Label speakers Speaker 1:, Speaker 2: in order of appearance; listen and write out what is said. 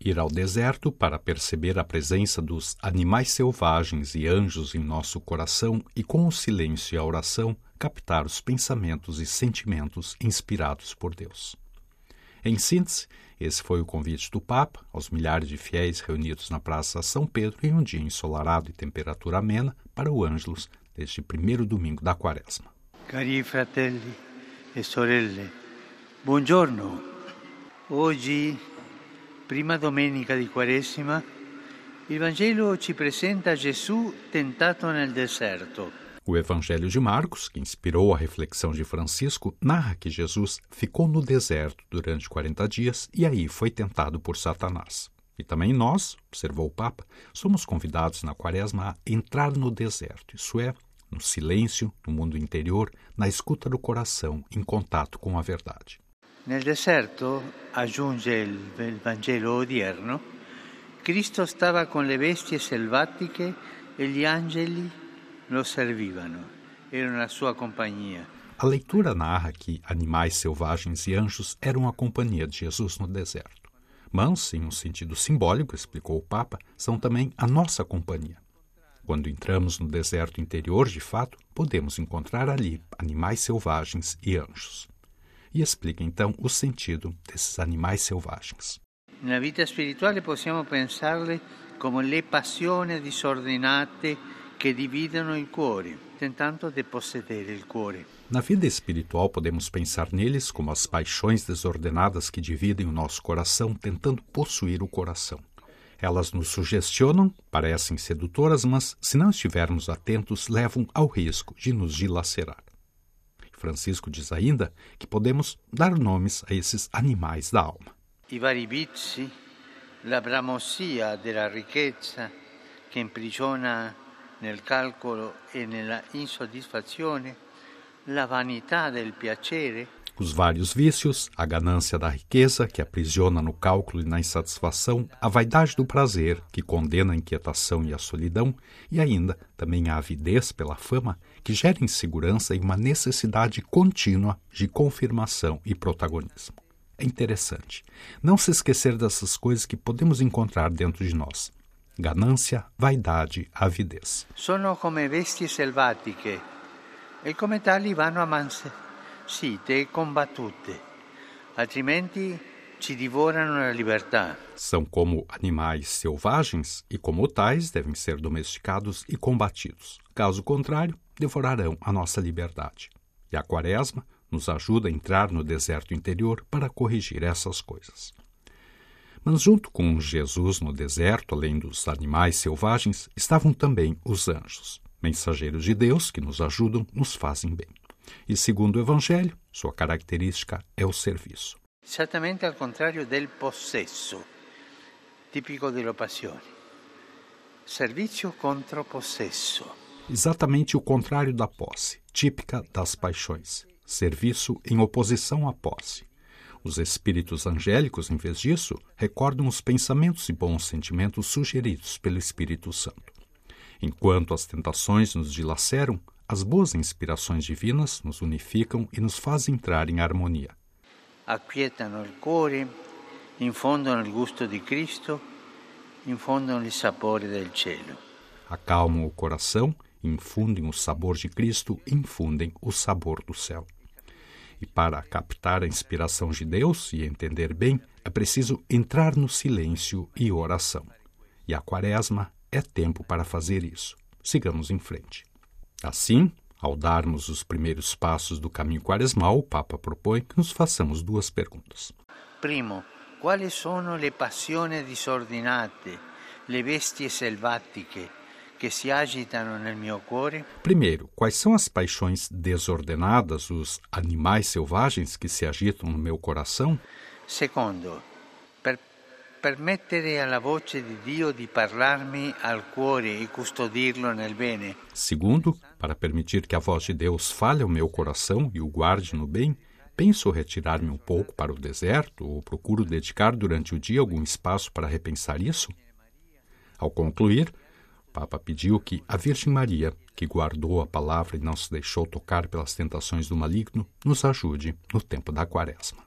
Speaker 1: Ir ao deserto para perceber a presença dos animais selvagens e anjos em nosso coração e, com o silêncio e a oração, captar os pensamentos e sentimentos inspirados por Deus. Em síntese, esse foi o convite do Papa aos milhares de fiéis reunidos na Praça São Pedro em um dia ensolarado e temperatura amena para o Ângelus deste primeiro domingo da Quaresma.
Speaker 2: Cari fratelli e sorelle, buongiorno. Oggi, prima domenica di Quaresima, il Vangelo ci presenta Gesù tentato nel deserto.
Speaker 1: O Evangelho de Marcos, que inspirou a reflexão de Francisco, narra que Jesus ficou no deserto durante 40 dias e aí foi tentado por Satanás. E também nós, observou o Papa, somos convidados na Quaresma a entrar no deserto, isso é, no silêncio, no mundo interior, na escuta do coração, em contato com a verdade.
Speaker 2: Nel deserto, aggiunge il Vangelo odierno, Cristo stava con le bestie selvatiche e gli angeli lo servivano, erano na sua companhia.
Speaker 1: A leitura narra que animais selvagens e anjos eram a companhia de Jesus no deserto. Mas, em um sentido simbólico, explicou o Papa, são também a nossa companhia. Quando entramos no deserto interior, de fato, podemos encontrar ali animais selvagens e anjos. E explica então o sentido desses animais selvagens.
Speaker 2: Na vida espirituale possiamo pensarle come le passioni disordinate che dividono il cuore, tentando de possedere il cuore.
Speaker 1: Na vida espiritual podemos pensar neles como as paixões desordenadas que dividem o nosso coração, tentando possuir o coração. Elas nos sugestionam, parecem sedutoras, mas, se não estivermos atentos, levam ao risco de nos dilacerar. Francisco diz ainda que podemos dar nomes a esses animais da alma.
Speaker 2: I vari vizi, la bramosia della ricchezza che imprigiona nel calcolo e nella insoddisfazione, la vanità del piacere.
Speaker 1: Os vários vícios, a ganância da riqueza, que aprisiona no cálculo e na insatisfação, a vaidade do prazer, que condena a inquietação e a solidão, e ainda também a avidez pela fama, que gera insegurança e uma necessidade contínua de confirmação e protagonismo. É interessante não se esquecer dessas coisas que podemos encontrar dentro de nós. Ganância, vaidade, avidez.
Speaker 2: Sono come bestie selvatiche e come tali vanno amansite e combattute, altrimenti ci divorano la libertà.
Speaker 1: São como animais selvagens e, como tais, devem ser domesticados e combatidos. Caso contrário, devorarão a nossa liberdade. E a Quaresma nos ajuda a entrar no deserto interior para corrigir essas coisas. Mas junto com Jesus no deserto, além dos animais selvagens, estavam também os anjos, mensageiros de Deus que nos ajudam, nos fazem bem. E segundo o Evangelho, sua característica é o serviço.
Speaker 2: Exatamente al contrario del possesso, tipico della passione. Servizio contro possesso.
Speaker 1: Exatamente o contrário da posse, típica das paixões. Serviço em oposição à posse. Os espíritos angélicos, em vez disso, recordam os pensamentos e bons sentimentos sugeridos pelo Espírito Santo. Enquanto as tentações nos dilaceram, as boas inspirações divinas nos unificam e nos fazem entrar em harmonia.
Speaker 2: Acquietano il cuore, infondono il gusto di Cristo, infondono il sapore del cielo.
Speaker 1: Acalmam o coração, infundem o sabor de Cristo, infundem o sabor do céu. E para captar a inspiração de Deus e entender bem, é preciso entrar no silêncio e oração. E a Quaresma é tempo para fazer isso. Sigamos em frente. Assim, ao darmos os primeiros passos do caminho quaresmal, o Papa propõe que nos façamos duas perguntas.
Speaker 2: Primo, quali sono le passioni disordinate, le bestie selvatiche che si agitano nel mio cuore?
Speaker 1: Primeiro, quais são as paixões desordenadas, os animais selvagens que se agitam no meu coração?
Speaker 2: Secondo, per permettere alla voce di Dio di parlarmi al cuore e custodirlo nel bene.
Speaker 1: Segundo, para permitir que a voz de Deus fale ao meu coração e o guarde no bem, penso retirar-me um pouco para o deserto ou procuro dedicar durante o dia algum espaço para repensar isso? Ao concluir, o Papa pediu que a Virgem Maria, que guardou a palavra e não se deixou tocar pelas tentações do maligno, nos ajude no tempo da Quaresma.